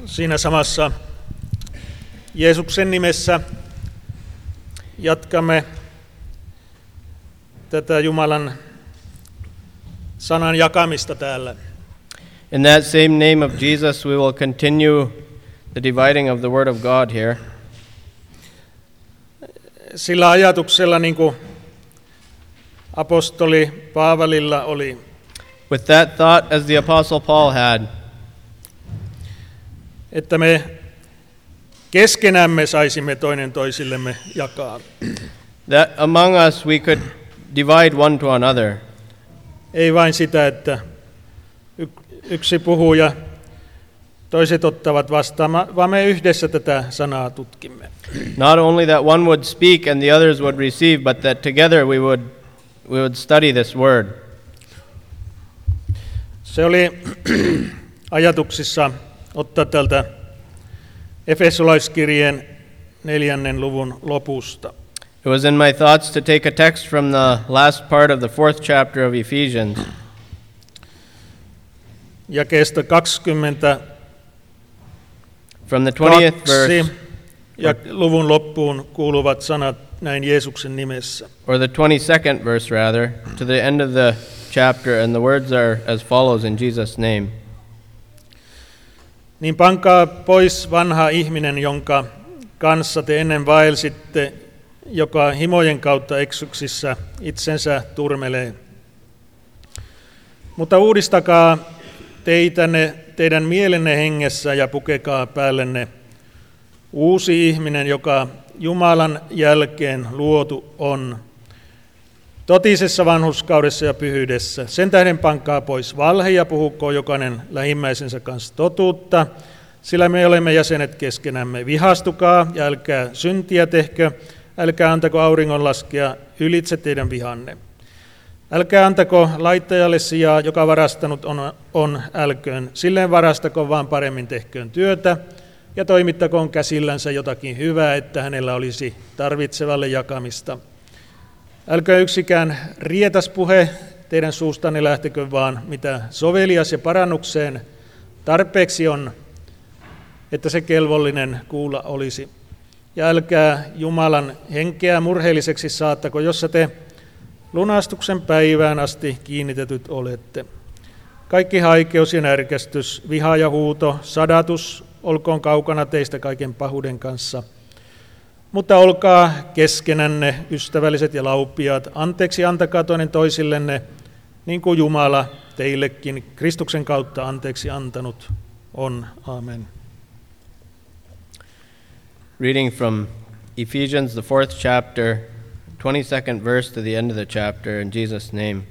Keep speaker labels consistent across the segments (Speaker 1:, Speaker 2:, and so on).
Speaker 1: Siinä samassa Jeesuksen nimessä jatkamme tätä Jumalan sanan jakamista täällä.
Speaker 2: In that same name of Jesus, we will continue the dividing of the Word of God here.
Speaker 1: Sillä ajatuksella, niin kuin apostoli Paavalilla oli.
Speaker 2: With that thought, as the Apostle Paul had,
Speaker 1: että me keskenämme saisimme toinen toisillemme jakaa.
Speaker 2: that among us we could divide one to another.
Speaker 1: Ei vain sitä, että yksi puhuu ja toiset ottavat vastaan, vaan me yhdessä tätä sanaa tutkimme.
Speaker 2: Not only that one would speak and the others would receive, but that together we would study this word.
Speaker 1: Se oli ajatuksissa ottaa tältä Efesolaiskirjeen 4. luvun lopusta.
Speaker 2: It was in my thoughts to take a text from the last part of the 4th chapter of Ephesians.
Speaker 1: Jakeesta 20
Speaker 2: From the 20th verse,
Speaker 1: ja luvun loppuun kuuluvat sanat näin Jeesuksen nimessä.
Speaker 2: or the 22nd verse rather, to the end of the chapter, and the words are as follows in Jesus' name.
Speaker 1: Niin pankaa pois vanha ihminen, jonka kanssa te ennen vaelsitte, joka himojen kautta eksyksissä itsensä turmelee. Mutta uudistakaa teidän mielenne hengessä ja pukekaa päällenne uusi ihminen, joka Jumalan jälkeen luotu on, totisessa vanhurskaudessa ja pyhyydessä. Sen tähden pankaa pois valhe ja puhukoo jokainen lähimmäisensä kanssa totuutta, sillä me olemme jäsenet keskenämme. Vihastukaa ja älkää syntiä tehkö, älkää antako auringon laskea ylitse teidän vihanne. Älkää antako laittajalle sijaa, joka varastanut on älköön. Silleen varastako, vaan paremmin tehköön työtä ja toimittakoon käsillänsä jotakin hyvää, että hänellä olisi tarvitsevalle jakamista. Älkää yksikään rietas puhe teidän suustanne lähtekö, vaan mitä sovelias ja parannukseen tarpeeksi on, että se kelvollinen kuulla olisi. Ja älkää Jumalan henkeä murheelliseksi saattako, jossa te lunastuksen päivään asti kiinnitetyt olette. Kaikki haikeus ja närkästys, viha ja huuto, sadatus, olkoon kaukana teistä kaiken pahuuden kanssa. Mutta olkaa keskenänne ystävälliset ja laupiaat, anteeksi antakaa toinen toisillenne, niin kuin Jumala teillekin Kristuksen kautta anteeksi antanut on. Amen.
Speaker 2: Reading from Ephesians, the 4th chapter, 22nd verse to the end of the chapter, in Jesus' name.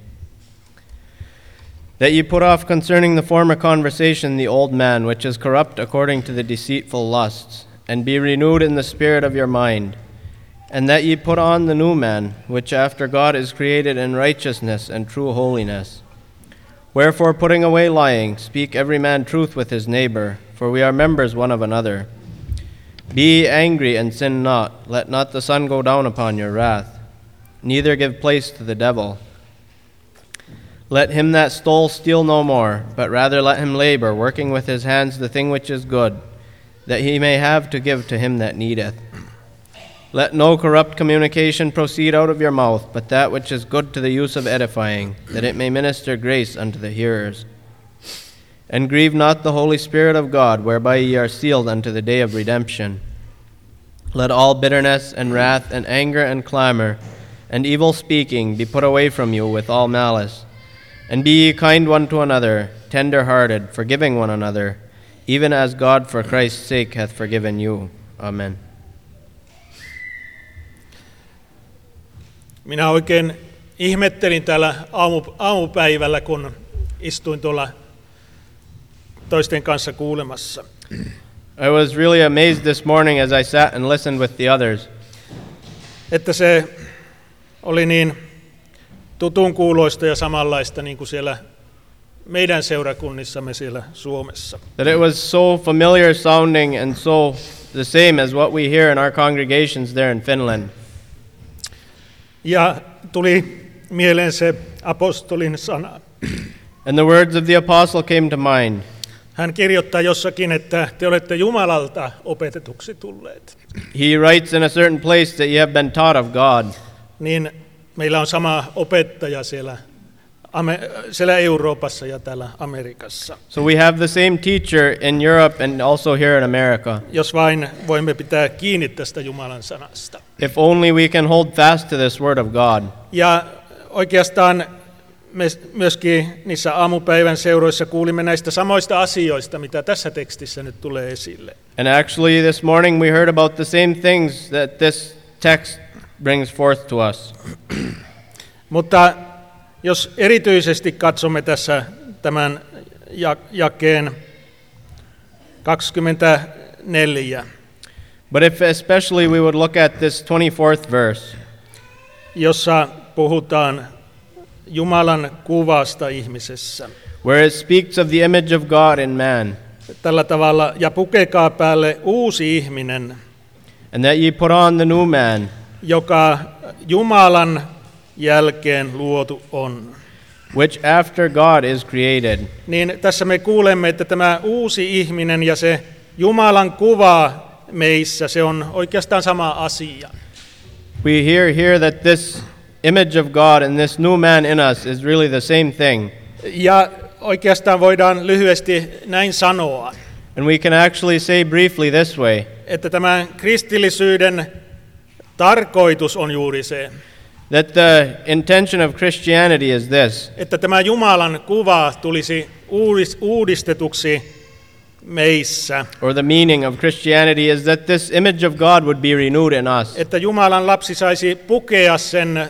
Speaker 2: That ye put off concerning the former conversation the old man, which is corrupt according to the deceitful lusts, and be renewed in the spirit of your mind, and that ye put on the new man, which after God is created in righteousness and true holiness. Wherefore, putting away lying, speak every man truth with his neighbor, for we are members one of another. Be ye angry and sin not, let not the sun go down upon your wrath, neither give place to the devil. Let him that stole steal no more, but rather let him labor, working with his hands the thing which is good, that he may have to give to him that needeth. Let no corrupt communication proceed out of your mouth, but that which is good to the use of edifying, that it may minister grace unto the hearers. And grieve not the Holy Spirit of God, whereby ye are sealed unto the day of redemption. Let all bitterness and wrath and anger and clamor and evil speaking be put away from you with all malice. And be ye kind one to another, tender-hearted, forgiving one another, even as God for Christ's sake hath forgiven you. Amen.
Speaker 1: Minä oikein ihmettelin täällä aamupäivällä, kun istuin tuolla toisten kanssa kuulemassa.
Speaker 2: I was really amazed this morning as I sat and listened with the others.
Speaker 1: Että se oli niin tutun kuuloista ja samanlaista niin kuin siellä meidän seurakunnissamme siellä Suomessa.
Speaker 2: That it was so familiar sounding and so the same as what we hear in our congregations there in Finland.
Speaker 1: Ja tuli mieleen se apostolin sana.
Speaker 2: And the words of the apostle came to mind.
Speaker 1: Hän kirjoittaa jossakin, että te olette Jumalalta opetetuksi tulleet.
Speaker 2: He writes in a certain place that you have been taught of God.
Speaker 1: Niin meillä on sama opettaja siellä Euroopassa ja täällä Amerikassa.
Speaker 2: So we have the same teacher in Europe and also here in America.
Speaker 1: Jos vain voimme pitää kiinni tästä Jumalan sanasta.
Speaker 2: If only we can hold fast to this word of God.
Speaker 1: Ja oikeastaan me myöskin niissä aamupäivän seuroissa kuulimme näistä samoista asioista, mitä tässä tekstissä nyt tulee esille.
Speaker 2: And actually this morning we heard about the same things that this text brings forth to us.
Speaker 1: Mutta jos erityisesti katsomme tässä tämän jakeen 24,
Speaker 2: But if especially we would look at this 24th verse,
Speaker 1: jossa puhutaan Jumalan kuvasta ihmisessä.
Speaker 2: where it speaks of the image of God in man,
Speaker 1: Tällä tavalla, ja pukekaa päälle uusi ihminen,
Speaker 2: and that ye put on the new man,
Speaker 1: joka Jumalan jälkeen luotu on.
Speaker 2: which after God is created.
Speaker 1: Niin tässä me kuulemme, että tämä uusi ihminen ja se Jumalan kuva meissä, se on oikeastaan sama asia.
Speaker 2: We hear here that this image of God and this new man in us is really the same thing.
Speaker 1: Ja oikeastaan voidaan lyhyesti näin sanoa,
Speaker 2: And we can actually say briefly this way,
Speaker 1: että tämän kristillisyyden tarkoitus on juuri se,
Speaker 2: that the intention of Christianity is this,
Speaker 1: että tämä Jumalan kuva tulisi uudistetuksi meissä,
Speaker 2: or the meaning of Christianity is that this image of God would be renewed in us,
Speaker 1: että Jumalan lapsi saisi pukea sen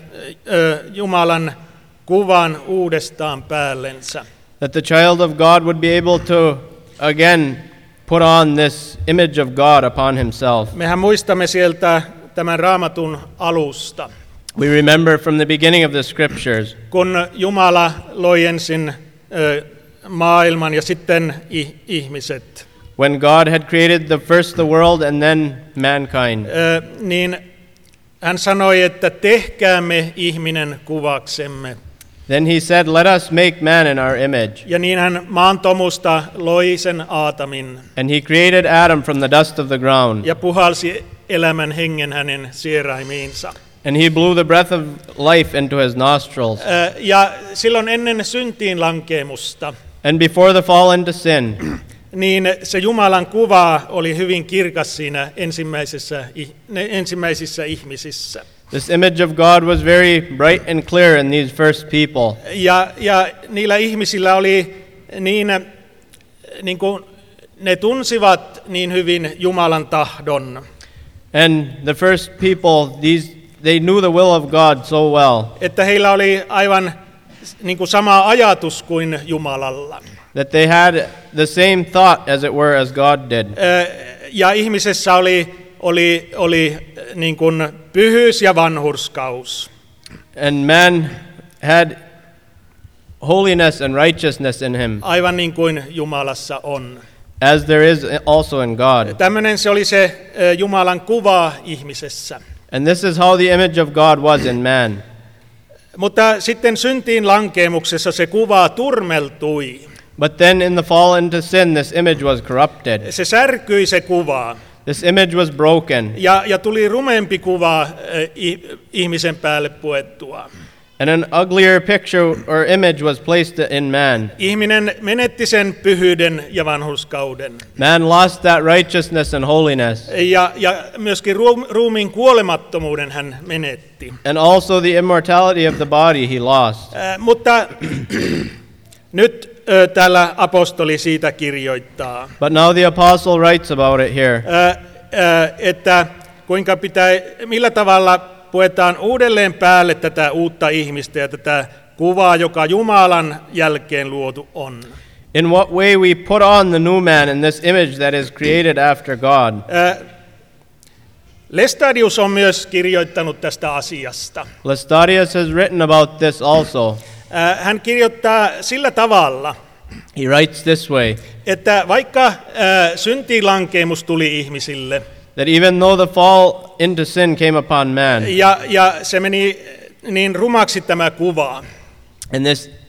Speaker 1: Jumalan kuvan uudestaan päällensä.
Speaker 2: that the child of God would be able to again put on this image of God upon himself.
Speaker 1: Mehän muistamme sieltä tämän Raamatun alusta,
Speaker 2: We remember from the beginning of the scriptures,
Speaker 1: kun Jumala loi ensin maailman ja sitten ihmiset,
Speaker 2: when God had created the world and then mankind.
Speaker 1: niin hän sanoi, että tehkäämme ihminen kuvaksemme.
Speaker 2: Then he said, let us make man in our image.
Speaker 1: Ja niin hän maantomusta loi sen Aatamin
Speaker 2: And he created Adam from the dust of the ground.
Speaker 1: ja puhalsi elämän hengen hänen sieraimiinsa.
Speaker 2: And he blew the breath of life into his nostrils.
Speaker 1: Ja silloin ennen syntiin lankeemusta,
Speaker 2: And before the fall into sin,
Speaker 1: niin se Jumalan kuva oli hyvin kirkas siinä ensimmäisissä ihmisissä.
Speaker 2: this image of God was very bright and clear in these first people.
Speaker 1: Ja niillä ihmisillä oli niin kuin ne tunsivat niin hyvin Jumalan tahdon,
Speaker 2: And the first people, they knew the will of God so well
Speaker 1: että heillä oli aivan niin kuin sama ajatus kuin Jumalalla.
Speaker 2: that they had the same thought, as it were, as God did.
Speaker 1: Ja ihmisessä oli niin kuin pyhyys ja vanhurskaus.
Speaker 2: And man had holiness and righteousness in him,
Speaker 1: Aivan niin kuin Jumalassa on.
Speaker 2: as there is also in God.
Speaker 1: Tämmöinen se oli se Jumalan kuva ihmisessä.
Speaker 2: And this is how the image of God was in man.
Speaker 1: Mutta sitten syntiin lankeemuksessa se kuva turmeltui.
Speaker 2: But then in the fall into sin, this image was corrupted.
Speaker 1: Se särkyi se kuva
Speaker 2: This image was broken.
Speaker 1: ja tuli rumempi kuva ihmisen päälle puettua.
Speaker 2: And an uglier picture or image was placed in man.
Speaker 1: Ihminen menetti sen pyhyyden ja vanhurskauden.
Speaker 2: Man lost that righteousness and holiness.
Speaker 1: Ja myöskin ruumiin kuolemattomuuden hän menetti.
Speaker 2: And also the immortality of the body he lost.
Speaker 1: Mutta nyt täällä apostoli siitä kirjoittaa,
Speaker 2: But now the apostle writes about it here.
Speaker 1: että millä tavalla puetaan uudelleen päälle tätä uutta ihmistä ja tätä kuvaa, joka Jumalan jälkeen luotu on.
Speaker 2: In what way we put on the new man in this image that is created after God.
Speaker 1: Lestadius on myös kirjoittanut tästä asiasta.
Speaker 2: Lestadius has written about this also.
Speaker 1: Hän kirjoittaa sillä tavalla,
Speaker 2: He writes this way,
Speaker 1: että vaikka syntilankeemus tuli ihmisille
Speaker 2: that even though the fall into sin came upon man,
Speaker 1: ja se meni niin rumaksi tämä kuva,
Speaker 2: and this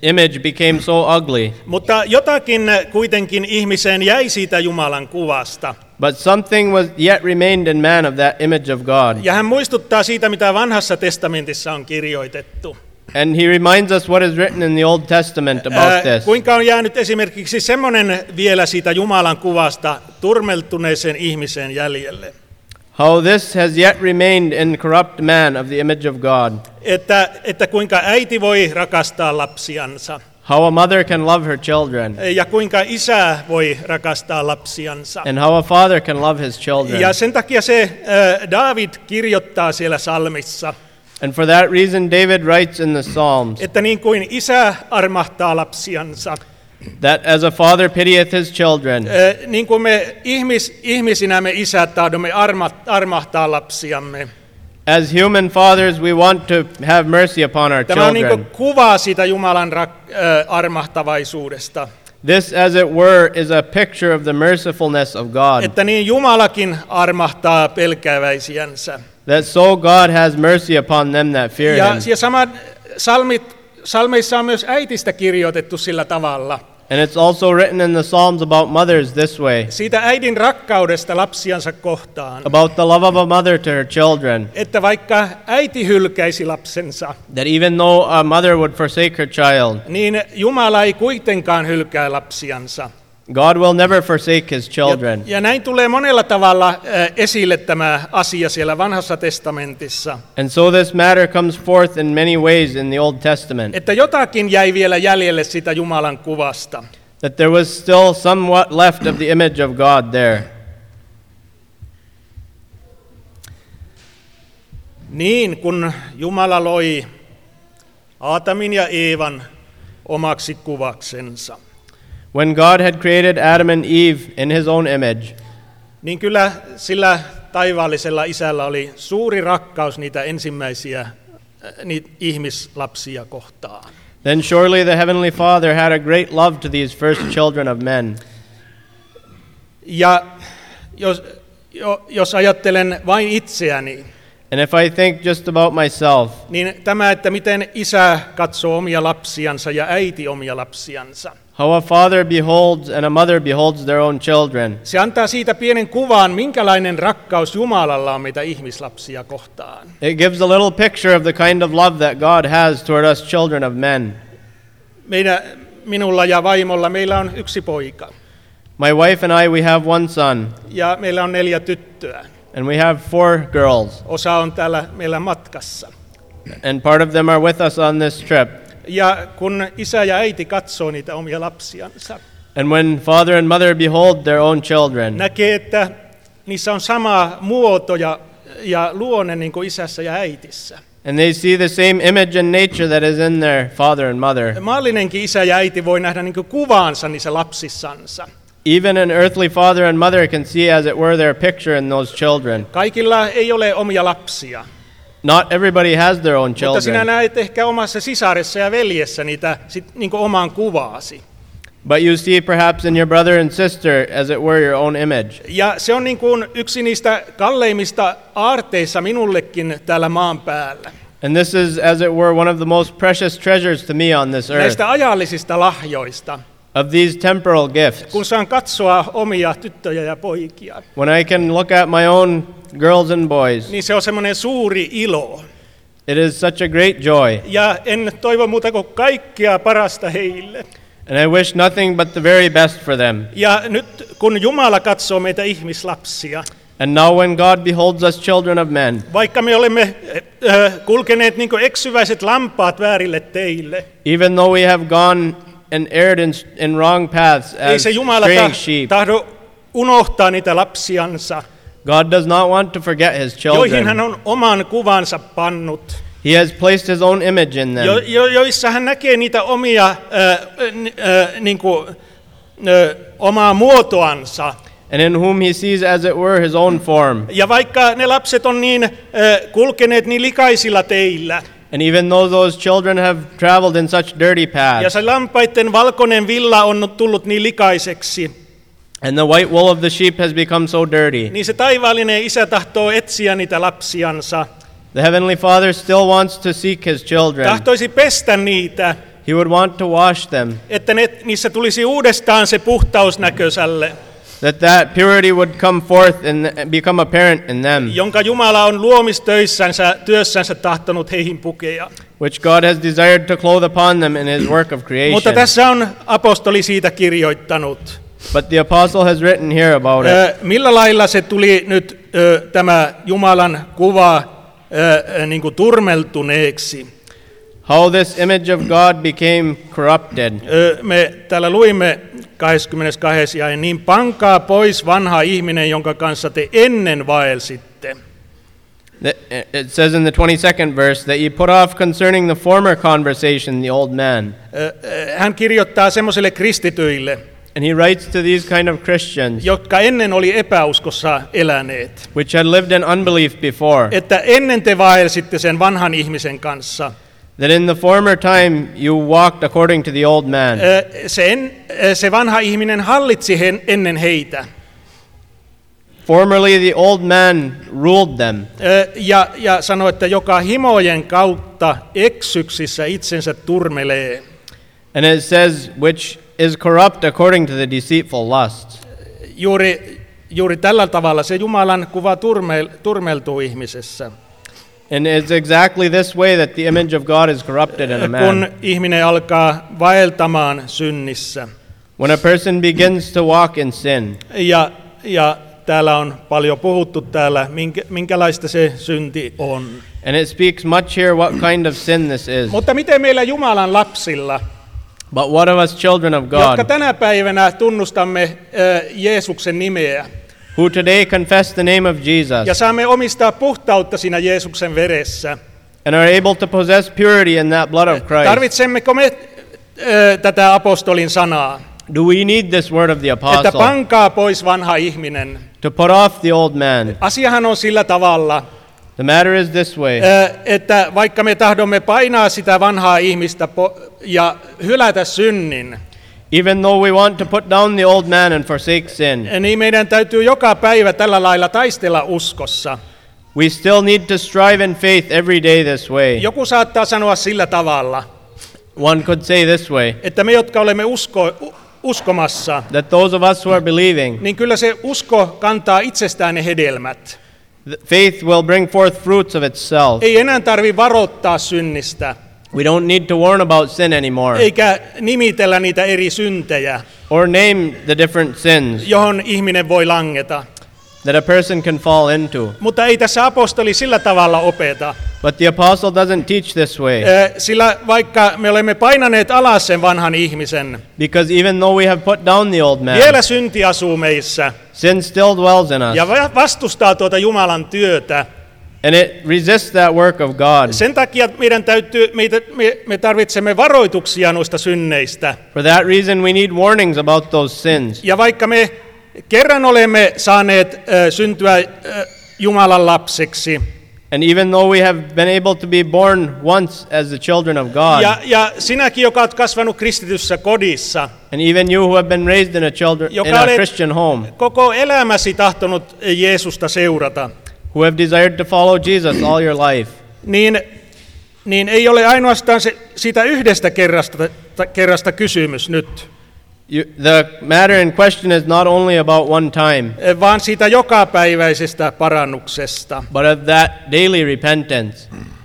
Speaker 2: image became so ugly,
Speaker 1: Mutta jotakin kuitenkin ihmiseen jäi siitä Jumalan kuvasta.
Speaker 2: but something was yet remained in man of that image of God.
Speaker 1: Ja hän muistuttaa siitä, mitä vanhassa testamentissa on kirjoitettu.
Speaker 2: And he reminds us what is written in the Old Testament about this.
Speaker 1: Kuinka on jäänyt esimerkiksi semmoinen vielä siitä Jumalan kuvasta turmeltuneeseen ihmiseen jäljelle.
Speaker 2: How this has yet remained in corrupt man of the image of God.
Speaker 1: Että kuinka äiti voi rakastaa lapsiansa.
Speaker 2: How a mother can love her children.
Speaker 1: Ja kuinka isä voi rakastaa lapsiansa.
Speaker 2: And how a father can love his children.
Speaker 1: Ja sen takia se Daavid kirjoittaa siellä salmissa,
Speaker 2: And for that reason David writes in the Psalms
Speaker 1: että niin kuin isä armahtaa lapsiansa,
Speaker 2: that as a father pitieth his children,
Speaker 1: niin kuin me ihmisinä me isät tahdomme armahtaa lapsiamme.
Speaker 2: as human fathers we want to have mercy upon our
Speaker 1: Tämä on niin kuin
Speaker 2: children.
Speaker 1: kuva siitä Jumalan armahtavaisuudesta.
Speaker 2: This, as it were, is a picture of the mercifulness of God.
Speaker 1: Että niin Jumalakin armahtaa pelkääväisiänsä.
Speaker 2: That so God has mercy upon them that fear him.
Speaker 1: Ja sama salmeissa on myös äitistä kirjoitettu sillä tavalla.
Speaker 2: And it's also written in the Psalms about mothers this way,
Speaker 1: Siitä äidin rakkaudesta lapsiansa kohtaan.
Speaker 2: about the love of a mother to her children,
Speaker 1: Että vaikka äiti hylkäisi lapsensa,
Speaker 2: that even though a mother would forsake her child,
Speaker 1: niin Jumala ei kuitenkaan hylkää lapsiansa.
Speaker 2: God will never forsake his children.
Speaker 1: Ja näin tulee monella tavalla esille tämä asia siellä Vanhassa testamentissa.
Speaker 2: And so this matter comes forth in many ways in the Old Testament,
Speaker 1: Että jotakin jäi vielä jäljelle sitä Jumalan kuvasta.
Speaker 2: that there was still somewhat left of the image of God there.
Speaker 1: Niin, kun Jumala loi Aatamin ja Eevan omaksi kuvaksensa,
Speaker 2: When God had created Adam and Eve in his own image,
Speaker 1: niin kyllä sillä taivaallisella isällä oli suuri rakkaus niitä ensimmäisiä niitä ihmislapsia kohtaan.
Speaker 2: then surely the Heavenly Father had a great love to these first children of men.
Speaker 1: Ja jos ajattelen vain itseäni,
Speaker 2: And if I think just about myself,
Speaker 1: niin tämä, että miten isä katsoo omia lapsiansa ja äiti omia lapsiansa,
Speaker 2: how a father beholds and a mother beholds their own children,
Speaker 1: se antaa siitä pienen kuvan, minkälainen rakkaus Jumalalla on meitä ihmislapsia kohtaan.
Speaker 2: it gives a little picture of the kind of love that God has toward us children of men.
Speaker 1: Minulla ja vaimolla meillä on yksi poika
Speaker 2: My wife and I, we have one son,
Speaker 1: ja meillä on 4 tyttöä.
Speaker 2: and we have 4 girls,
Speaker 1: Osa on täällä meillä matkassa.
Speaker 2: and part of them are with us on this trip.
Speaker 1: Ja kun isä ja äiti katsoo niitä omia lapsiansa,
Speaker 2: And when father and mother behold their own children,
Speaker 1: näkee, että niissä on sama muoto ja luonne niin kuin isässä ja äitissä.
Speaker 2: and they see the same image and nature that is in their father and mother,
Speaker 1: Maallinenkin isä ja äiti voi nähdä niin kuin kuvaansa niissä lapsissansa.
Speaker 2: even an earthly father and mother can see as it were their picture in those children.
Speaker 1: Kaikilla ei ole omia lapsia,
Speaker 2: Not everybody has their own
Speaker 1: mutta sinä
Speaker 2: children,
Speaker 1: näet ehkä omassa sisaressa ja veljessä niitä niin kuin omaan kuvaasi.
Speaker 2: but you see perhaps in your brother and sister as it were your own image.
Speaker 1: Ja se on niin kuin yksi niistä kalleimmista aarteissa minullekin täällä maan päällä.
Speaker 2: And this is as it were one of the most precious treasures to me on this earth,
Speaker 1: Näistä ajallisista lahjoista,
Speaker 2: of these temporal gifts.
Speaker 1: kun saan katsoa omia tyttöjä ja poikia,
Speaker 2: When I can look at my own girls and boys,
Speaker 1: niin se on semmoinen suuri ilo.
Speaker 2: it is such a great joy.
Speaker 1: Ja en toivo muuta kuin kaikkea parasta heille.
Speaker 2: And I wish nothing but the very best for them.
Speaker 1: Ja nyt kun Jumala katsoo meitä ihmislapsia,
Speaker 2: And now when God beholds us children of men,
Speaker 1: vaikka me olemme kulkeneet niin kuin eksyväiset lampaat väärille teille,
Speaker 2: even though we have gone and erred in wrong paths
Speaker 1: ei
Speaker 2: as
Speaker 1: se Jumala
Speaker 2: straying sheep,
Speaker 1: tahdo unohtaa niitä lapsiansa,
Speaker 2: God does not want to forget his
Speaker 1: joihin hän
Speaker 2: children.
Speaker 1: on oman kuvansa pannut,
Speaker 2: He has placed his own image in them,
Speaker 1: joissa hän näkee niitä omia, niin kuin, omaa muotoansa.
Speaker 2: and in whom he sees as it were his own form.
Speaker 1: Ja vaikka ne lapset on niin kulkeneet niin likaisilla teillä,
Speaker 2: And even though those children have traveled in such dirty
Speaker 1: ja
Speaker 2: paths,
Speaker 1: se lampaiden valkoinen villa on tullut niin likaiseksi,
Speaker 2: and the white wool of the sheep has become so dirty,
Speaker 1: niin se taivaallinen isä tahtoo etsiä niitä lapsiansa,
Speaker 2: the Heavenly Father still wants to seek his children.
Speaker 1: tahtoisi pestä niitä
Speaker 2: He would want to wash them,
Speaker 1: että niissä tulisi uudestaan se puhtaus näkösälle,
Speaker 2: that purity would come forth and become apparent in them,
Speaker 1: jonka Jumala on työssänsä tahtonut heihin pukea.
Speaker 2: which God has desired to clothe upon them in his work of
Speaker 1: Mutta
Speaker 2: creation.
Speaker 1: tässä on apostoli siitä kirjoittanut.
Speaker 2: But the apostle has written here about it.
Speaker 1: Millä lailla se tuli nyt tämä Jumalan kuva niin kuin turmeltuneeksi?
Speaker 2: How this image of God became corrupted.
Speaker 1: Me täällä luimme 22. jae, niin pankaa pois vanha ihminen, jonka kanssa te ennen vaelsitte.
Speaker 2: It says in the 22nd verse that ye put off concerning the former conversation the old man.
Speaker 1: Hän kirjoittaa semmoisille kristityille,
Speaker 2: And he writes to these kind of Christians,
Speaker 1: jotka ennen oli epäuskossa eläneet,
Speaker 2: which had lived in unbelief before,
Speaker 1: että ennen te vaelsitte sen vanhan ihmisen kanssa.
Speaker 2: that in the former time you walked according to the old man.
Speaker 1: Se vanha ihminen hallitsi ennen heitä.
Speaker 2: Formerly the old man ruled them.
Speaker 1: Ja sanoi, että joka himojen kautta eksyksissä itsensä turmelee.
Speaker 2: And it says, which is corrupt according to the deceitful lusts.
Speaker 1: Juuri tällä tavalla se Jumalan kuva turmeltuu ihmisessä.
Speaker 2: And it's exactly this way that the image of God is corrupted in a
Speaker 1: Kun
Speaker 2: man.
Speaker 1: ihminen alkaa vaeltamaan synnissä.
Speaker 2: When a person begins to walk in sin.
Speaker 1: Ja täällä on paljon puhuttu täällä, minkälaista se synti on.
Speaker 2: And it speaks much here what kind of sin this is.
Speaker 1: Mutta miten meillä Jumalan lapsilla,
Speaker 2: But what of us children of
Speaker 1: jotka
Speaker 2: God,
Speaker 1: tänä päivänä tunnustamme Jeesuksen nimeä
Speaker 2: who today confess the name of Jesus
Speaker 1: ja saamme omistaa puhtautta siinä Jeesuksen veressä?
Speaker 2: and are able to possess purity in that blood of Christ?
Speaker 1: Tarvitsemmeko me tätä apostolin sanaa,
Speaker 2: Do we need this word of the
Speaker 1: että
Speaker 2: apostle
Speaker 1: pankaa pois vanha ihminen?
Speaker 2: to put off the old man?
Speaker 1: Asiahan on sillä tavalla,
Speaker 2: The matter is this way,
Speaker 1: että vaikka me tahdomme painaa sitä vanhaa ihmistä ja hylätä synnin,
Speaker 2: even though we want to put down the old man and forsake sin,
Speaker 1: niin meidän täytyy joka päivä tällä lailla taistella uskossa.
Speaker 2: we still need to strive in faith every day this way.
Speaker 1: Joku saattaa sanoa sillä tavalla,
Speaker 2: One could say this way,
Speaker 1: että me, jotka olemme uskomassa,
Speaker 2: that those of us who are believing,
Speaker 1: niin kyllä se usko kantaa itsestään ne hedelmät.
Speaker 2: faith will bring forth fruits of itself.
Speaker 1: Ei enää tarvitse varoittaa synnistä,
Speaker 2: We don't need to warn about sin anymore
Speaker 1: eikä nimitellä niitä eri syntejä,
Speaker 2: or name the different sins
Speaker 1: johon ihminen voi langeta.
Speaker 2: that a person can fall into.
Speaker 1: Mutta ei tässä apostoli sillä tavalla opeta.
Speaker 2: But the apostle doesn't teach this way,
Speaker 1: Sillä vaikka me olemme painaneet alas sen vanhan ihmisen,
Speaker 2: because even though we have put down the old man,
Speaker 1: vielä synti asuu meissä
Speaker 2: sin still dwells in us,
Speaker 1: ja vastustaa tuota Jumalan työtä.
Speaker 2: and it resists that work of God.
Speaker 1: Sen takia me tarvitsemme varoituksia noista synneistä.
Speaker 2: For that reason, we need warnings about those sins.
Speaker 1: Ja vaikka me kerran olemme saaneet syntyä Jumalan lapseksi,
Speaker 2: And even though we have been able to be born once as the children of God,
Speaker 1: ja sinäkin, joka olet kasvanut kristityssä kodissa,
Speaker 2: and even you who have been raised in a Christian home,
Speaker 1: koko elämäsi tahtonut Jeesusta seurata,
Speaker 2: who have desired to follow Jesus all your life,
Speaker 1: niin ei ole ainoastaan siitä yhdestä kerrasta kysymys nyt,
Speaker 2: the matter in question is not only about one time,
Speaker 1: vaan siitä jokapäiväisestä parannuksesta.
Speaker 2: but of that daily repentance.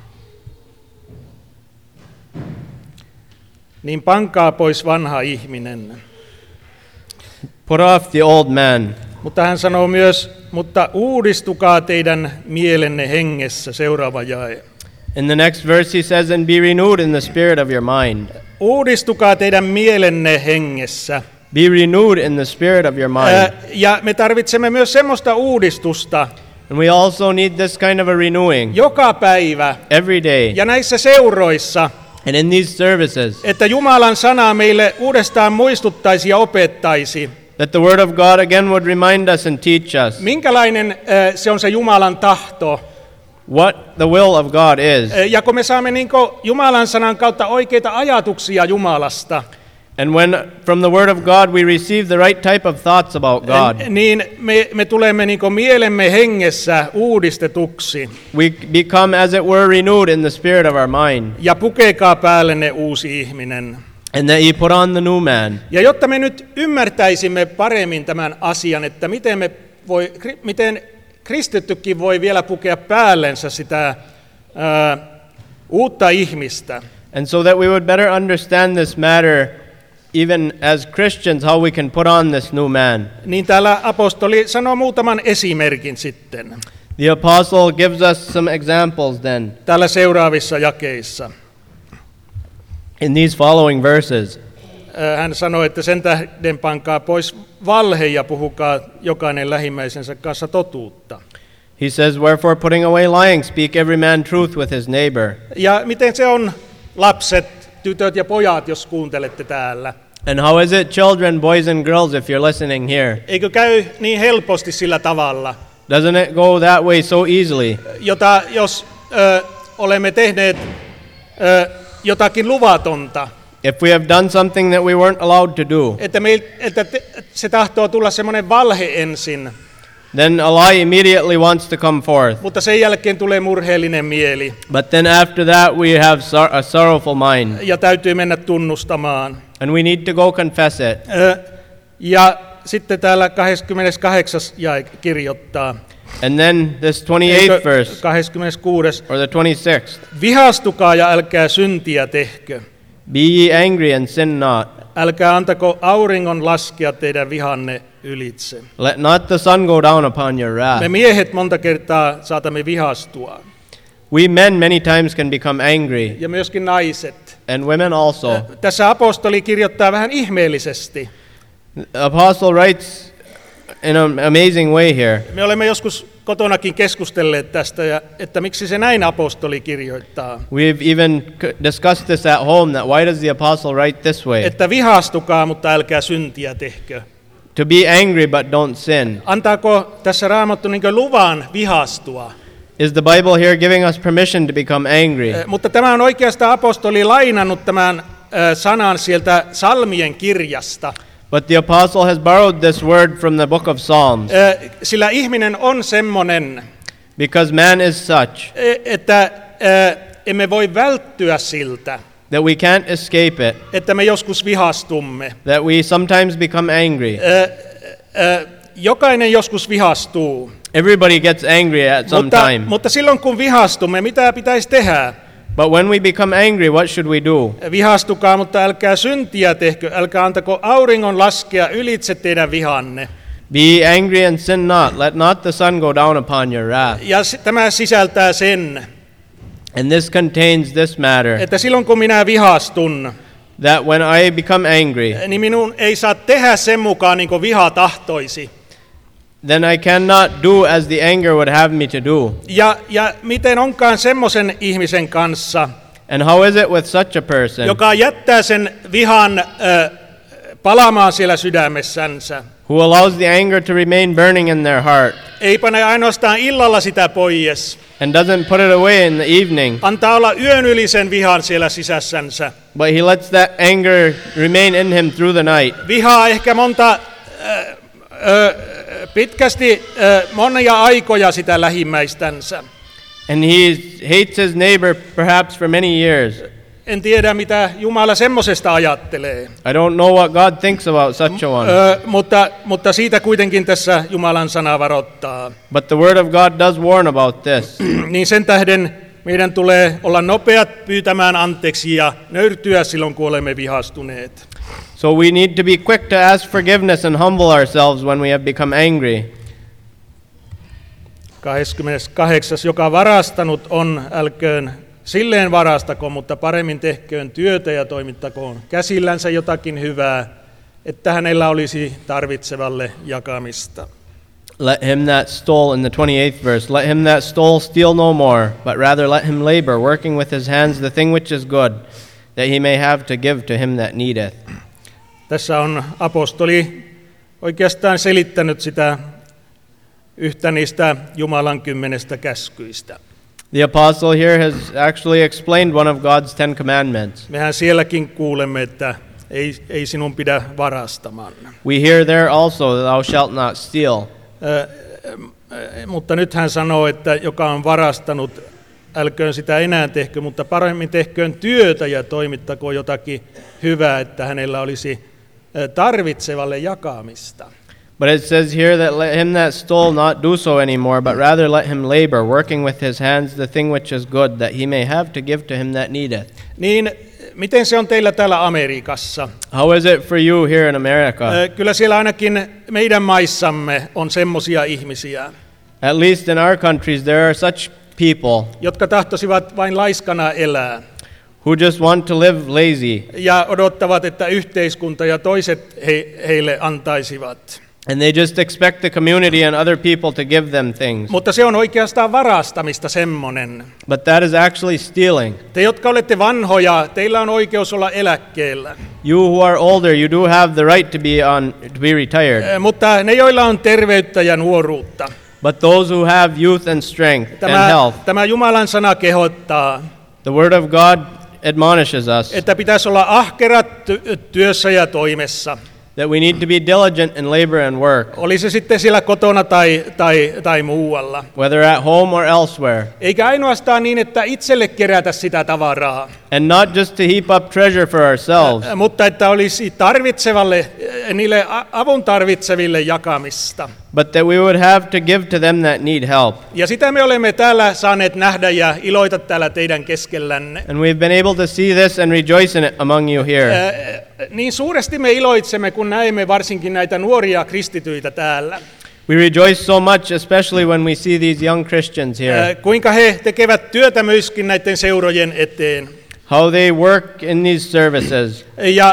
Speaker 1: Niin pankaa pois vanha ihminen.
Speaker 2: Put off the old man.
Speaker 1: Mutta hän sanoo myös, mutta uudistukaa teidän mielenne hengessä, seuraava jae.
Speaker 2: In the next verse he says, and be renewed in the spirit of your mind.
Speaker 1: Uudistukaa teidän mielenne hengessä.
Speaker 2: Be renewed in the spirit of your mind.
Speaker 1: Ja me tarvitsemme myös semmoista uudistusta
Speaker 2: And we also need this kind of a renewing
Speaker 1: joka päivä
Speaker 2: every day.
Speaker 1: ja näissä seuroissa,
Speaker 2: And in these services,
Speaker 1: että Jumalan sana meille uudestaan muistuttaisi ja opettaisi,
Speaker 2: that the word of God again would remind us and teach us
Speaker 1: minkälainen se on se Jumalan tahto.
Speaker 2: what the will of God is.
Speaker 1: Ja kun me saamme niin Jumalan sanan kautta oikeita ajatuksia Jumalasta,
Speaker 2: And when from the Word of God we receive the right type of thoughts about God,
Speaker 1: niin me tulemme niin kuin mielemme hengessä uudistetuksi.
Speaker 2: we become as it were renewed in the spirit of our mind.
Speaker 1: Ja pukekaa päällenne uusi ihminen.
Speaker 2: And that ye put on the new man.
Speaker 1: Ja jotta me nyt ymmärtäisimme paremmin tämän asian, että miten kristittykin voi vielä pukea päällensä sitä uutta ihmistä.
Speaker 2: And so that we would better understand this matter, even as Christians, how we can put on this new man.
Speaker 1: Niin täällä apostoli sanoo muutaman esimerkin sitten.
Speaker 2: The apostle gives us some examples then
Speaker 1: Täällä seuraavissa jakeissa.
Speaker 2: in these following verses.
Speaker 1: Hän sanoi, että sen tähden pankaa pois valhe ja puhukaa jokainen lähimmäisensä kanssa totuutta.
Speaker 2: He says, wherefore putting away lying, speak every man truth with his neighbor.
Speaker 1: Ja miten se on, lapset, tytöt ja pojat, jos kuuntelette täällä?
Speaker 2: And how is it, children, boys and girls, if you're listening here?
Speaker 1: Eikö käy niin helposti sillä tavalla,
Speaker 2: Doesn't it go that way so easily?
Speaker 1: jota jos olemme tehneet jotakin luvatonta,
Speaker 2: If we have done something that we weren't allowed to do,
Speaker 1: että se tahtoo tulla semmoinen valhe ensin,
Speaker 2: then a lie immediately wants to come forth.
Speaker 1: mutta sen jälkeen tulee murheellinen mieli
Speaker 2: But then after that we have a sorrowful mind,
Speaker 1: ja täytyy mennä tunnustamaan.
Speaker 2: and we need to go confess it.
Speaker 1: Ja sitten täällä 28. jae kirjoittaa,
Speaker 2: And then this 28th verse,
Speaker 1: 26.
Speaker 2: or the 26th.
Speaker 1: Vihastukaa ja älkää syntiä tehkö.
Speaker 2: Be ye angry and sin not.
Speaker 1: Älkää antako auringon laskea teidän vihanne ylitse.
Speaker 2: Let not the sun go down upon your wrath.
Speaker 1: Me miehet monta kertaa saatamme vihastua.
Speaker 2: We men many times can become angry,
Speaker 1: Ja myöskin naiset.
Speaker 2: and women also.
Speaker 1: Tässä apostoli kirjoittaa vähän ihmeellisesti.
Speaker 2: The apostle writes in an amazing way here.
Speaker 1: Me olemme joskus kotonakin keskustelleet tästä, että miksi se näin apostoli kirjoittaa.
Speaker 2: We've even discussed this at home, that why does the apostle write this way?
Speaker 1: Että vihastukaa, mutta älkää syntiä tehkö.
Speaker 2: To be angry but don't sin.
Speaker 1: Antaako tässä Raamattu niin luvan vihastua?
Speaker 2: Is the Bible here giving us permission to become angry?
Speaker 1: Mutta tämä on oikeastaan apostoli lainannut tämän sanan sieltä Salmien kirjasta.
Speaker 2: But the apostle has borrowed this word from the book of Psalms,
Speaker 1: Sillä ihminen on semmoinen,
Speaker 2: because man is such
Speaker 1: että emme voi välttyä siltä,
Speaker 2: that we can't escape it,
Speaker 1: että me joskus vihastumme.
Speaker 2: that we sometimes become angry.
Speaker 1: Jokainen joskus vihastuu.
Speaker 2: Everybody gets angry at some time.
Speaker 1: Mutta silloin kun vihastumme, mitä pitäisi tehdä?
Speaker 2: But when we become angry, what should we do?
Speaker 1: Vihastukaa, mutta älkää syntiä tehkö, älkää antako auringon laskea ylitse teidän vihanne.
Speaker 2: Be angry and sin not. Let not the sun go down upon your wrath.
Speaker 1: Ja tämä sisältää sen,
Speaker 2: And this contains this matter,
Speaker 1: että silloin kun minä vihastun,
Speaker 2: that when I become angry,
Speaker 1: niin minun ei saa tehdä sen mukaan niin kuin viha tahtoisi.
Speaker 2: then I cannot do as the anger would have me to do.
Speaker 1: Ja miten onkaan semmoisen ihmisen kanssa,
Speaker 2: And how is it with such a person
Speaker 1: joka jättää sen vihan palamaan siellä sydämessänsä.
Speaker 2: who allows the anger to remain burning in their heart
Speaker 1: Ei pane ainoastaan illalla sitä pois.
Speaker 2: and doesn't put it away in the evening,
Speaker 1: Antaa olla yön yli sen vihan siellä sisässänsä.
Speaker 2: but he lets that anger remain in him through the night?
Speaker 1: Vihaa ehkä pitkästi monia aikoja sitä lähimmäistänsä.
Speaker 2: And he hates his neighbor perhaps for many years.
Speaker 1: En tiedä, mitä Jumala semmosesta ajattelee.
Speaker 2: I don't know what God thinks about such a one.
Speaker 1: Mutta siitä kuitenkin tässä Jumalan sana varoittaa.
Speaker 2: But the word of God does warn about this.
Speaker 1: Niin sen tähden meidän tulee olla nopeat pyytämään anteeksi ja nöyrtyä silloin, kun olemme vihastuneet.
Speaker 2: So we need to be quick to ask forgiveness and humble ourselves when we have become angry.
Speaker 1: 28. Joka varastanut on, älköön silleen varastako, mutta paremmin tehköön työtä ja toimittakoon käsillänsä jotakin hyvää, että hänellä olisi tarvitsevalle jakamista.
Speaker 2: Let him that stole, in the 28th verse, let him that stole steal no more, but rather let him labor, working with his hands the thing which is good, that he may have to give to him that needeth.
Speaker 1: Tässä on apostoli oikeastaan selittänyt sitä yhtä niistä Jumalan 10 käskyistä.
Speaker 2: The apostle here has actually explained one of God's 10 commandments.
Speaker 1: Mehän sielläkin kuulemme, että ei sinun pidä varastamaan.
Speaker 2: We hear there also, thou shalt not steal.
Speaker 1: Mutta nyt hän sanoo, että joka on varastanut, älköön sitä enää tehkö, mutta paremmin tehköön työtä ja toimittakoon jotakin hyvää, että hänellä olisi tarvitsevalle jakamista.
Speaker 2: But it says here that let him that stole not do so anymore, but rather let him labor, working with his hands the thing which is good, that he may have to give to him that needeth.
Speaker 1: Niin, miten se on teillä täällä Amerikassa?
Speaker 2: How is it for you here in America?
Speaker 1: Kyllä siellä ainakin meidän maissamme on semmoisia ihmisiä,
Speaker 2: At least in our countries, there are such people
Speaker 1: jotka tahtosivat vain laiskana elää
Speaker 2: who just want to live lazy,
Speaker 1: ja odottavat, että yhteiskunta ja toiset heille antaisivat.
Speaker 2: and they just expect the community and other people to give them things.
Speaker 1: Mutta se on oikeastaan varastamista semmoinen.
Speaker 2: But that is actually stealing.
Speaker 1: Te, jotka olette vanhoja, teillä on oikeus olla eläkkeellä.
Speaker 2: You who are older, you do have the right to be retired.
Speaker 1: Mutta ne, joilla on terveyttä ja nuoruutta,
Speaker 2: But those who have youth and strength and health,
Speaker 1: tämä Jumalan sana kehottaa,
Speaker 2: the word of God admonishes us
Speaker 1: että pitäisi olla ahkerat työssä ja toimessa.
Speaker 2: that we need to be diligent in labor and work,
Speaker 1: Oli se sitten siellä kotona tai muualla.
Speaker 2: whether at home or elsewhere,
Speaker 1: Eikä ainoastaan niin, että itselle kerätä sitä tavaraa,
Speaker 2: and not just to heap up treasure for ourselves,
Speaker 1: mutta että olisi tarvitsevalle, niille avun tarvitseville jakamista.
Speaker 2: but that we would have to give to them that need help.
Speaker 1: Ja sitä me olemme täällä saaneet nähdä ja iloita täällä teidän keskellänne.
Speaker 2: And we've been able to see this and rejoice in it among you here.
Speaker 1: Niin suuresti me iloitsemme, kun näemme varsinkin näitä nuoria kristityitä täällä.
Speaker 2: We rejoice so much, especially when we see these young Christians here,
Speaker 1: Kuinka he tekevät työtä myöskin näiden seurojen eteen.
Speaker 2: how they work in these services.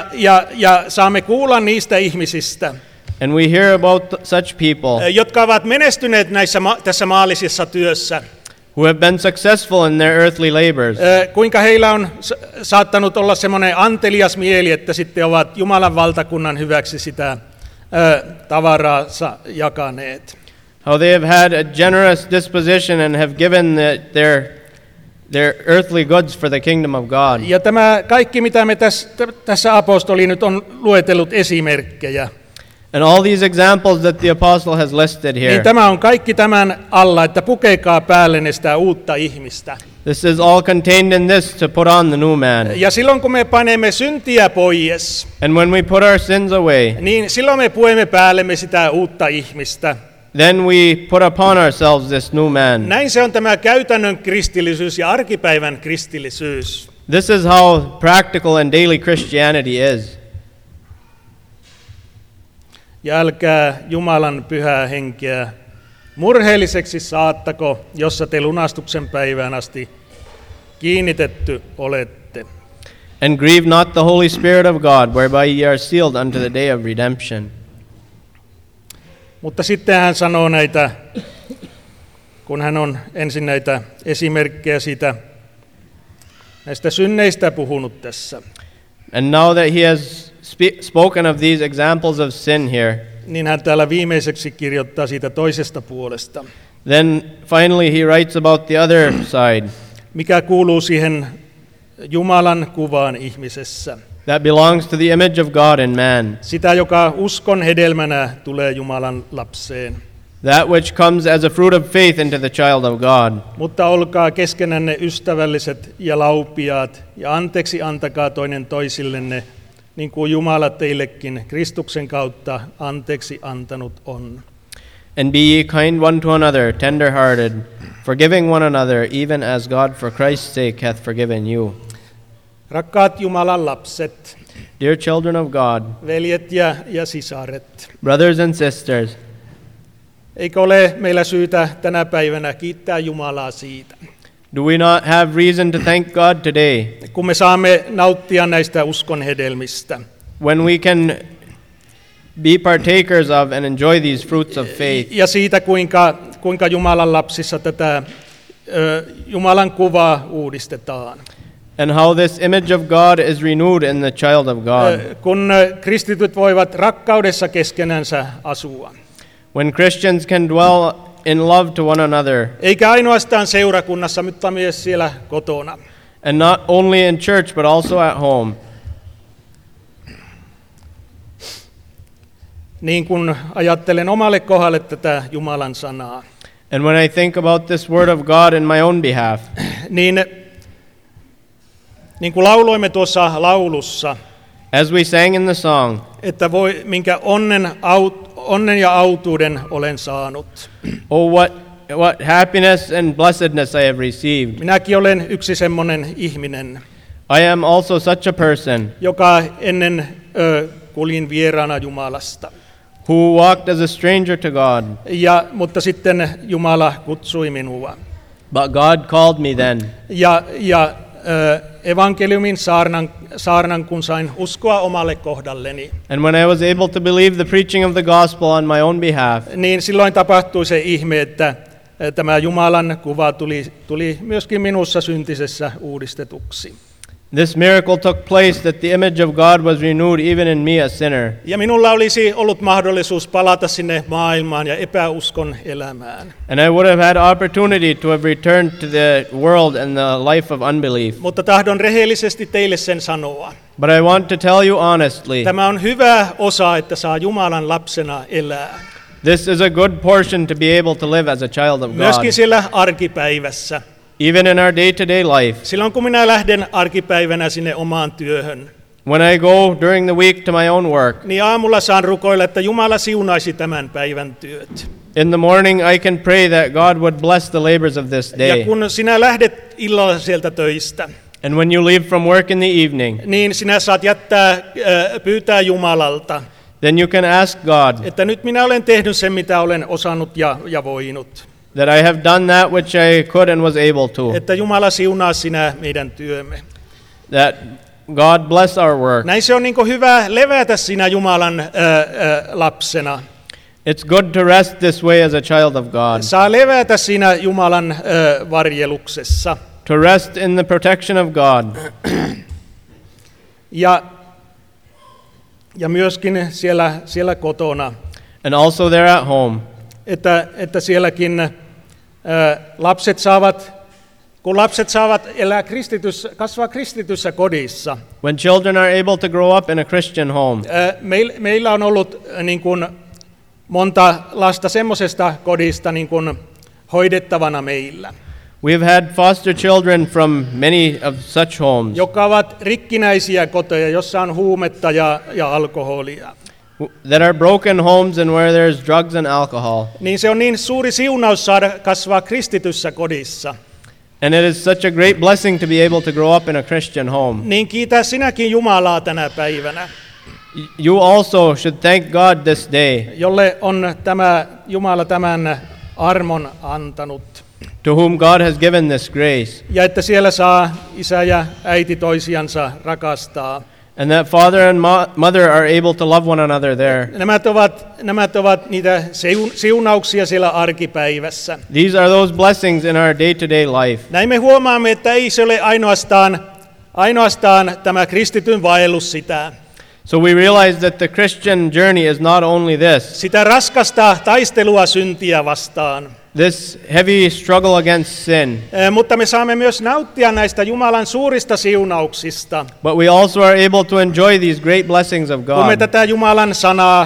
Speaker 1: Ja saamme kuulla niistä ihmisistä,
Speaker 2: And we hear about such people
Speaker 1: jotka ovat menestyneet tässä maallisessa työssä.
Speaker 2: who have been successful in their earthly labors,
Speaker 1: Kuinka heillä on saattanut olla semmoinen antelias mieli, että sitten ovat Jumalan valtakunnan hyväksi sitä tavaraansa jakaneet.
Speaker 2: how they have had a generous disposition and have given their earthly goods for the kingdom of God.
Speaker 1: Ja tämä kaikki, mitä me tässä apostoli nyt on luetellut esimerkkejä,
Speaker 2: And all these examples that the apostle has listed
Speaker 1: niin
Speaker 2: here,
Speaker 1: tämä on kaikki tämän alla, että pukekaa päällenne sitä uutta ihmistä.
Speaker 2: this is all contained in this, to put on the new man.
Speaker 1: Ja silloin kun me panemme syntiä pois,
Speaker 2: And when we put our sins away,
Speaker 1: niin silloin me puemme päällemme sitä uutta ihmistä.
Speaker 2: then we put upon ourselves this new man.
Speaker 1: Näin se on tämä käytännön kristillisyys ja arkipäivän kristillisyys.
Speaker 2: This is how practical and daily Christianity is.
Speaker 1: Ja älkää Jumalan pyhää henkeä murheelliseksi saattako, jossa te lunastuksen päivään asti kiinnitetty olette.
Speaker 2: And grieve not the Holy Spirit of God, whereby ye are sealed unto the day of redemption.
Speaker 1: Mutta sitten hän sanoo näitä, kun hän on ensin näitä esimerkkejä siitä, näistä synneistä puhunut tässä,
Speaker 2: And now that he has spoken of these examples of sin here,
Speaker 1: niin hän täällä viimeiseksi kirjoittaa siitä toisesta puolesta,
Speaker 2: then finally he writes about the other side
Speaker 1: mikä kuuluu siihen Jumalan kuvaan ihmisessä.
Speaker 2: that belongs to the image of God in man,
Speaker 1: Sitä, joka uskon hedelmänä tulee Jumalan lapseen.
Speaker 2: that which comes as a fruit of faith into the child of God.
Speaker 1: Mutta olkaa keskenänne ystävälliset ja laupiaat, ja anteeksi antakaa toinen toisillenne, niin kuin Jumala teillekin Kristuksen kautta anteeksi antanut on.
Speaker 2: And be ye kind one to another, tender-hearted, forgiving one another, even as God for Christ's sake hath forgiven you.
Speaker 1: Rakkaat Jumalan lapset,
Speaker 2: Dear children of God,
Speaker 1: veljet ja sisaret,
Speaker 2: brothers and sisters,
Speaker 1: eikö ole meillä syytä tänä päivänä kiittää Jumalaa siitä,
Speaker 2: do we not have reason to thank God today
Speaker 1: kun me saamme nauttia näistä uskon hedelmistä?
Speaker 2: when we can be partakers of and enjoy these fruits of faith,
Speaker 1: Ja siitä, kuinka Jumalan lapsissa tätä Jumalan kuvaa uudistetaan.
Speaker 2: and how this image of God is renewed in the child of God?
Speaker 1: Kun kristityt voivat rakkaudessa keskenänsä asua.
Speaker 2: When Christians can dwell in love to one another,
Speaker 1: Eikä ainoastaan seurakunnassa, mutta myös siellä kotona.
Speaker 2: and not only in church but also at home.
Speaker 1: niin kuin ajattelen omalle kohdalle tätä Jumalan sanaa.
Speaker 2: And when I think about this word of God in my own behalf,
Speaker 1: Niin kuin lauloimme tuossa laulussa,
Speaker 2: as we sang in the song,
Speaker 1: että minkä onnen ja autuuden olen saanut.
Speaker 2: oh, what happiness and blessedness I have received.
Speaker 1: Minäkin olen yksi semmoinen ihminen,
Speaker 2: I am also such a person
Speaker 1: joka ennen kuljin vieraana Jumalasta.
Speaker 2: who walked as a stranger to God,
Speaker 1: Mutta sitten Jumala kutsui minua.
Speaker 2: but God called me then.
Speaker 1: Ja evankeliumin saarnan, kun sain uskoa omalle kohdalleni,
Speaker 2: And when I was able to believe the preaching of the gospel on my own behalf,
Speaker 1: niin silloin tapahtui se ihme, että tämä Jumalan kuva tuli myöskin minussa syntisessä uudistetuksi.
Speaker 2: this miracle took place that the image of God was renewed even in me, a sinner.
Speaker 1: Ja minulla olisi ollut mahdollisuus palata sinne maailmaan ja epäuskon elämään.
Speaker 2: And I would have had opportunity to have returned to the world and the life of unbelief.
Speaker 1: Mutta tahdon rehellisesti teille sen sanoa.
Speaker 2: But I want to tell you honestly,
Speaker 1: Tämä on hyvä osa, että saa Jumalan lapsena elää.
Speaker 2: this is a good portion to be able to live as a child of God.
Speaker 1: Myöskin siellä arkipäivässä.
Speaker 2: Even in our day-to-day life,
Speaker 1: Silloin kun minä lähden arkipäivänä sinne omaan työhön,
Speaker 2: when I go during the week to my own work,
Speaker 1: niin aamulla saan rukoilla, että Jumala siunaisi tämän päivän työt.
Speaker 2: in the morning I can pray that God would bless the labors of this day.
Speaker 1: Ja kun sinä lähdet illalla sieltä töistä,
Speaker 2: And when you leave from work in the evening,
Speaker 1: niin sinä saat pyytää Jumalalta,
Speaker 2: then you can ask God
Speaker 1: että nyt minä olen tehnyt sen, mitä olen osannut ja voinut.
Speaker 2: that I have done that which I could and was able to.
Speaker 1: Että Jumala siunaa sinä meidän työmme.
Speaker 2: That God bless our work.
Speaker 1: Näin se on niin kuin hyvä levätä sinä Jumalan lapsena.
Speaker 2: It's good to rest this way as a child of God.
Speaker 1: Saa levätä siinä Jumalan varjeluksessa.
Speaker 2: To rest in the protection of God.
Speaker 1: Ja myöskin siellä kotona.
Speaker 2: And also there at home.
Speaker 1: Että sielläkin kun lapset saavat kasvaa kristityssä kodissa.
Speaker 2: When children are able to grow up in a Christian home.
Speaker 1: Meillä on ollut niin kuin monta lasta semmoisesta kodista niin kuin hoidettavana meillä.
Speaker 2: We've had foster children from many of such homes.
Speaker 1: Jotka ovat rikkinäisiä koteja, jossa on huumetta ja alkoholia.
Speaker 2: That are broken homes and where there's drugs and alcohol.
Speaker 1: Niin se on niin suuri siunaus saada kasvaa kristityssä kodissa.
Speaker 2: And it is such a great blessing to be able to grow up in a Christian home.
Speaker 1: Niin kiitä sinäkin Jumalaa tänä päivänä.
Speaker 2: You also should thank God this day,
Speaker 1: jolle on tämä Jumala tämän armon antanut.
Speaker 2: to whom God has given this grace.
Speaker 1: Ja että siellä saa isä ja äiti toisiansa rakastaa.
Speaker 2: And that father and mother are able to love one another there.
Speaker 1: Nämä ovat niitä siunauksia siellä arkipäivässä.
Speaker 2: These are those blessings in our day-to-day life.
Speaker 1: Näin me huomaamme, että ei se ole ainoastaan tämä kristityn vaellus sitä.
Speaker 2: So we realize that the Christian journey is not only this,
Speaker 1: Sitä raskasta taistelua syntiä vastaan.
Speaker 2: this heavy struggle against sin,
Speaker 1: Mutta me saamme myös nauttia näistä Jumalan suurista siunauksista.
Speaker 2: but we also are able to enjoy these great blessings of
Speaker 1: Kun me
Speaker 2: God.
Speaker 1: tätä Jumalan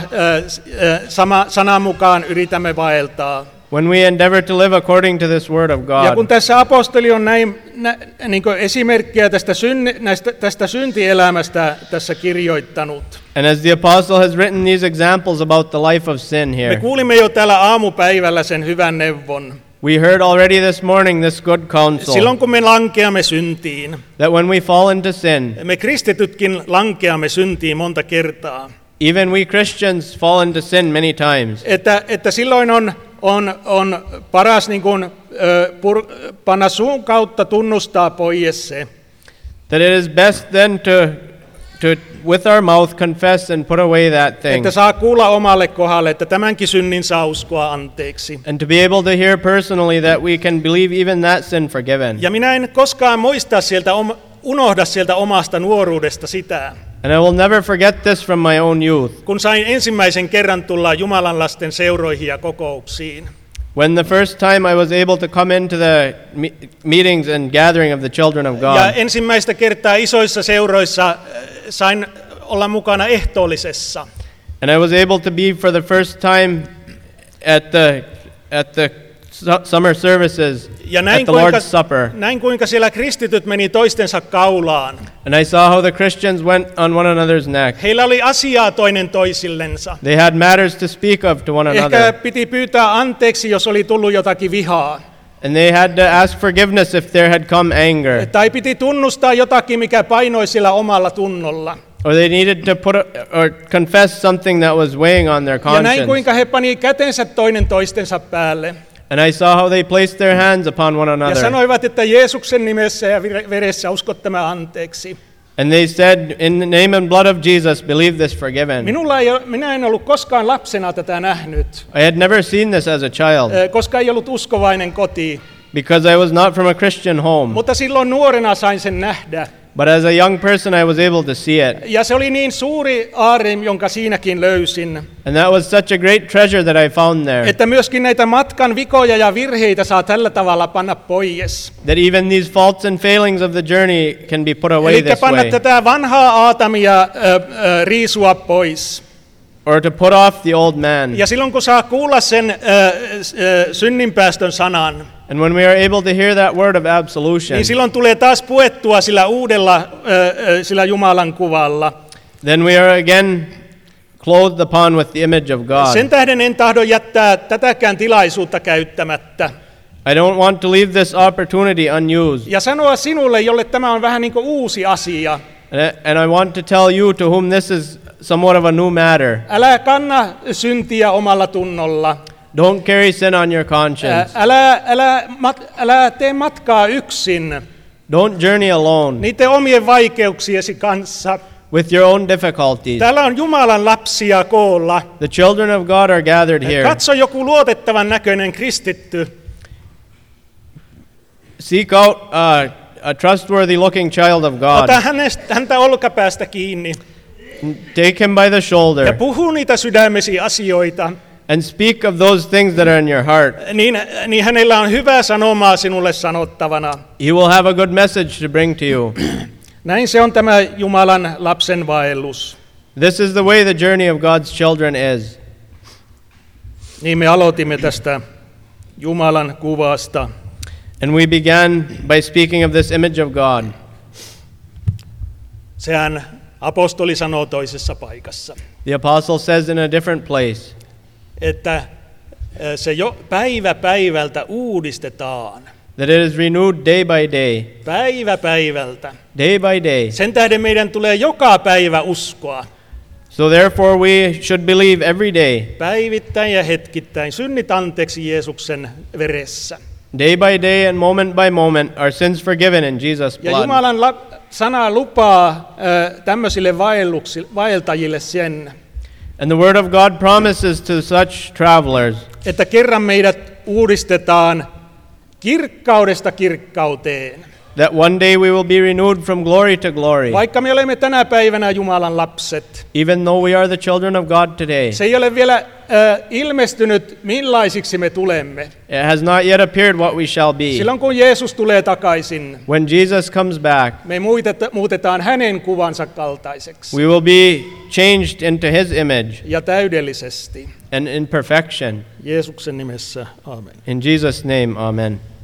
Speaker 1: sanan mukaan yritämme vaeltaa.
Speaker 2: When we endeavor to live according to this word of
Speaker 1: Ja kun
Speaker 2: God.
Speaker 1: tässä apostoli on niin kuin esimerkkejä tästä syntielämästä tässä kirjoittanut.
Speaker 2: And as the apostle has written these examples about the life of sin
Speaker 1: Me
Speaker 2: here,
Speaker 1: kuulimme jo täällä aamupäivällä sen hyvän neuvon.
Speaker 2: we heard already this morning this good counsel,
Speaker 1: Silloin kun me lankeamme syntiin,
Speaker 2: that when we fall into sin,
Speaker 1: me kristitytkin lankeamme syntiin monta kertaa.
Speaker 2: even we Christians fall into sin many times.
Speaker 1: Että silloin on paras niin kuin, panna suun kautta tunnustaa pois se.
Speaker 2: That it is best then to with our mouth confess and put away that thing.
Speaker 1: Että saa kuulla omalle kohdalle, että tämänkin synnin saa uskoa anteeksi.
Speaker 2: And to be able to hear personally that we can believe even that sin forgiven.
Speaker 1: Ja minä en koskaan unohda sieltä omasta nuoruudesta sitä,
Speaker 2: And I will never forget this from my own youth.
Speaker 1: kun sain ensimmäisen kerran tulla Jumalan lasten seuroihin ja kokouksiin.
Speaker 2: When the first time I was able to come into the meetings and gathering of the children of
Speaker 1: Ja
Speaker 2: God.
Speaker 1: ensimmäistä kertaa isoissa seuroissa sain olla mukana ehtoollisessa.
Speaker 2: And I was able to be for the first time at the summer services
Speaker 1: Ja
Speaker 2: at the Lord's Supper.
Speaker 1: näin kuinka siellä kristityt meni toistensa kaulaan.
Speaker 2: And I saw how the Christians went on one another's neck.
Speaker 1: Heillä oli asiaa toinen toisillensa.
Speaker 2: They had matters to speak of to one
Speaker 1: Ehkä
Speaker 2: another.
Speaker 1: piti pyytää anteeksi, jos oli tullut jotakin vihaa.
Speaker 2: And they had to ask forgiveness if there had come anger.
Speaker 1: Tai piti tunnustaa jotakin, mikä painoi sillä omalla tunnolla.
Speaker 2: Or they needed to or confess something that was weighing on their
Speaker 1: Ja näin
Speaker 2: conscience.
Speaker 1: kuinka he pani kätensä toinen toistensa päälle.
Speaker 2: And I saw how they placed their hands upon one
Speaker 1: Ja
Speaker 2: another.
Speaker 1: sanoivat, että Jeesuksen nimessä ja veressä uskot tämä anteeksi.
Speaker 2: And they said, in the name and blood of Jesus, believe this forgiven.
Speaker 1: Minä en ollut koskaan lapsena tätä nähnyt,
Speaker 2: I had never seen this as a child
Speaker 1: koska ei ollut uskovainen koti.
Speaker 2: because I was not from a Christian home.
Speaker 1: Mutta silloin nuorena sain sen nähdä.
Speaker 2: But as a young person, I was able to see it.
Speaker 1: Ja se oli niin suuri aarre, jonka siinäkin löysin,
Speaker 2: And that was such a great treasure that I found there.
Speaker 1: että myöskin näitä matkan vikoja ja virheitä saa tällä tavalla panna pois.
Speaker 2: That even these faults and failings of the journey can be put away
Speaker 1: Eli
Speaker 2: this
Speaker 1: panna
Speaker 2: way.
Speaker 1: tätä vanhaa Aatamia riisua pois.
Speaker 2: Or to put off the old man.
Speaker 1: Ja silloin kun saa kuulla sen synninpäästön sanan,
Speaker 2: And when we are able to hear that word of absolution,
Speaker 1: niin silloin tulee taas puettua sillä uudella, sillä Jumalan kuvalla.
Speaker 2: then we are again clothed upon with the image of God.
Speaker 1: Sen tähden en tahdo jättää tätäkään tilaisuutta käyttämättä.
Speaker 2: I don't want to leave this opportunity unused.
Speaker 1: Ja sanoa sinulle, jolle tämä on vähän niin kuin uusi asia.
Speaker 2: And I want to tell you to whom this is somewhat of a new matter.
Speaker 1: Älä kanna syntiä omalla tunnolla.
Speaker 2: Don't carry sin on your conscience.
Speaker 1: Älä tee matkaa yksin
Speaker 2: Don't journey alone
Speaker 1: niiden omien vaikeuksiesi kanssa.
Speaker 2: with your own difficulties.
Speaker 1: Täällä on Jumalan lapsia koolla.
Speaker 2: The children of God are gathered here.
Speaker 1: Katso joku luotettavan näköinen kristitty.
Speaker 2: Seek out a trustworthy looking child of God.
Speaker 1: Ota häntä olkapäästä kiinni
Speaker 2: Take him by the
Speaker 1: ja
Speaker 2: shoulder
Speaker 1: puhu niitä sydämesi asioita.
Speaker 2: and speak of those things that are in your heart.
Speaker 1: Niin hänellä on hyvää sanomaa sinulle sanottavana.
Speaker 2: He will have a good message to bring to you.
Speaker 1: Näin se on tämä Jumalan lapsen vaellus.
Speaker 2: This is the way the journey of God's children is.
Speaker 1: Niin me aloitimme tästä Jumalan kuvasta.
Speaker 2: And we began by speaking of this image of God.
Speaker 1: Sehän apostoli sanoo toisessa paikassa,
Speaker 2: The apostle says in a different place
Speaker 1: että se jo päivä päivältä uudistetaan.
Speaker 2: that it is renewed day by day.
Speaker 1: Päivä päivältä.
Speaker 2: Day by day.
Speaker 1: Sen tähden meidän tulee joka päivä uskoa.
Speaker 2: So therefore we should believe every day.
Speaker 1: Päivittäin ja hetkittäin. Synnit anteeksi Jeesuksen veressä.
Speaker 2: Day by day and moment by moment, our sins forgiven in Jesus'
Speaker 1: Ja
Speaker 2: blood.
Speaker 1: Jumalan sana lupaa tämmöisille vaeltajille sen,
Speaker 2: And the word of God promises to such travelers
Speaker 1: että kerran meidät uudistetaan kirkkaudesta kirkkauteen.
Speaker 2: that one day we will be renewed from glory to glory.
Speaker 1: Vaikka me olemme tänä päivänä Jumalan lapset,
Speaker 2: Even though we are the children of God today,
Speaker 1: se ei ole vielä ilmestynyt, millaisiksi me tulemme.
Speaker 2: it has not yet appeared what we shall be.
Speaker 1: Silloin kun Jeesus tulee takaisin,
Speaker 2: When Jesus comes back,
Speaker 1: me muutetaan hänen kuvansa kaltaiseksi
Speaker 2: we will be changed into his image
Speaker 1: ja täydellisesti.
Speaker 2: and in perfection.
Speaker 1: Jeesuksen nimessä, aamen.
Speaker 2: In Jesus' name, amen.